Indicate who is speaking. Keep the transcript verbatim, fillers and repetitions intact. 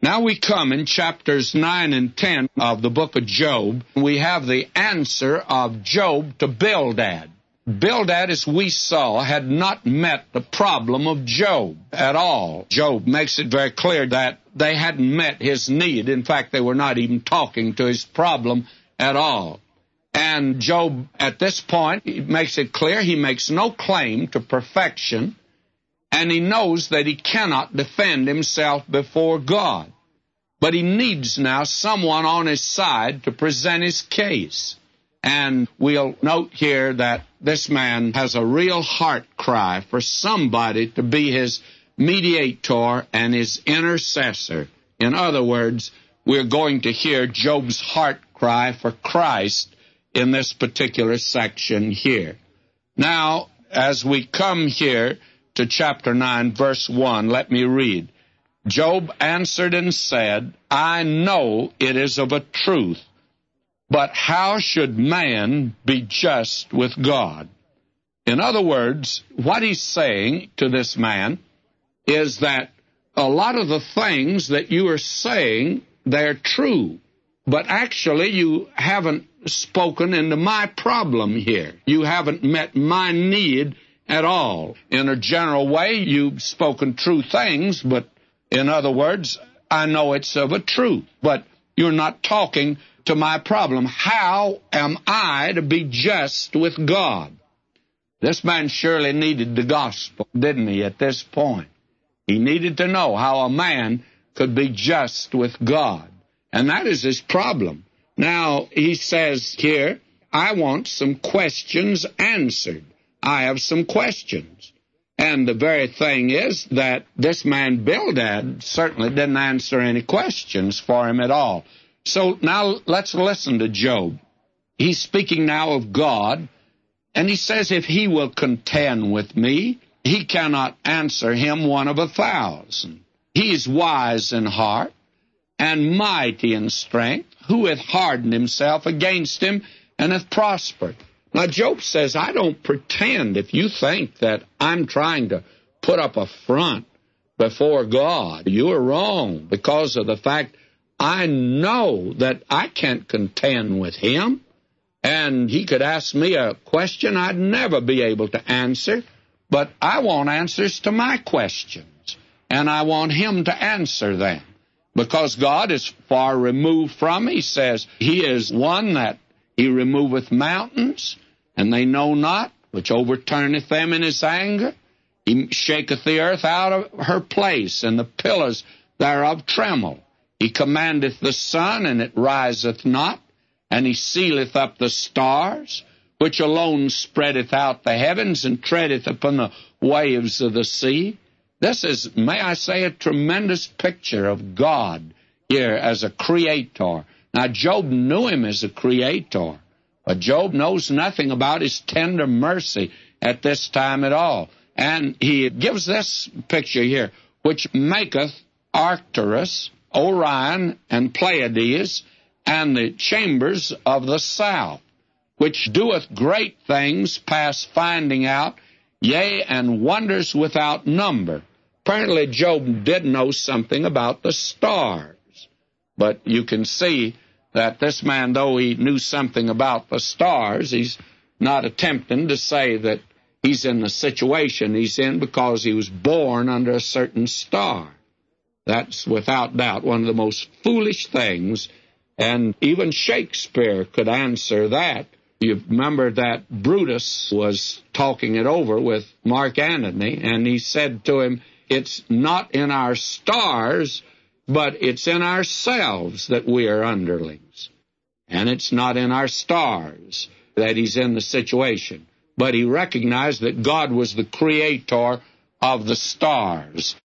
Speaker 1: Now we come in chapters nine and ten of the book of Job. We have the answer of Job to Bildad. Bildad, as we saw, had not met the problem of Job at all. Job makes it very clear that they hadn't met his need. In fact, they were not even talking to his problem at all. And Job, at this point, he makes it clear he makes no claim to perfection, and he knows that he cannot defend himself before God. But he needs now someone on his side to present his case. And we'll note here that this man has a real heart cry for somebody to be his mediator and his intercessor. In other words, we're going to hear Job's heart cry for Christ in this particular section here. Now, as we come here to chapter nine, verse one, let me read. Job answered and said, I know it is of a truth, but how should man be just with God? In other words, what he's saying to this man is that a lot of the things that you are saying, they're true, but actually you haven't spoken into my problem here. You haven't met my need at all. In a general way, you've spoken true things, but in other words, I know it's of a truth, but you're not talking to my problem. How am I to be just with God? This man surely needed the gospel, didn't he, at this point? He needed to know how a man could be just with God. And that is his problem. Now, he says here, I want some questions answered. I have some questions. And the very thing is that this man Bildad certainly didn't answer any questions for him at all. So now let's listen to Job. He's speaking now of God, and he says if he will contend with me, he cannot answer him one of a thousand. He is wise in heart and mighty in strength, who hath hardened himself against him and hath prospered. Now Job says, I don't pretend. If you think that I'm trying to put up a front before God, you are wrong, because of the fact I know that I can't contend with him, and he could ask me a question I'd never be able to answer, but I want answers to my questions, and I want him to answer them, because God is far removed from me. He says he is one that he removeth mountains, and they know not, which overturneth them in his anger. He shaketh the earth out of her place, and the pillars thereof tremble. He commandeth the sun, and it riseth not, and he sealeth up the stars, which alone spreadeth out the heavens, and treadeth upon the waves of the sea. This is, may I say, a tremendous picture of God here as a creator. Now, Job knew him as a creator, but Job knows nothing about his tender mercy at this time at all. And he gives this picture here, which maketh Arcturus, Orion, and Pleiades, and the chambers of the south, which doeth great things past finding out, yea, and wonders without number. Apparently, Job did know something about the stars, but you can see that this man, though he knew something about the stars, he's not attempting to say that he's in the situation he's in because he was born under a certain star. That's without doubt one of the most foolish things, and even Shakespeare could answer that. You remember that Brutus was talking it over with Mark Antony, and he said to him, it's not in our stars, but it's in ourselves that we are underlings. And it's not in our stars that he's in the situation. But he recognized that God was the creator of the stars.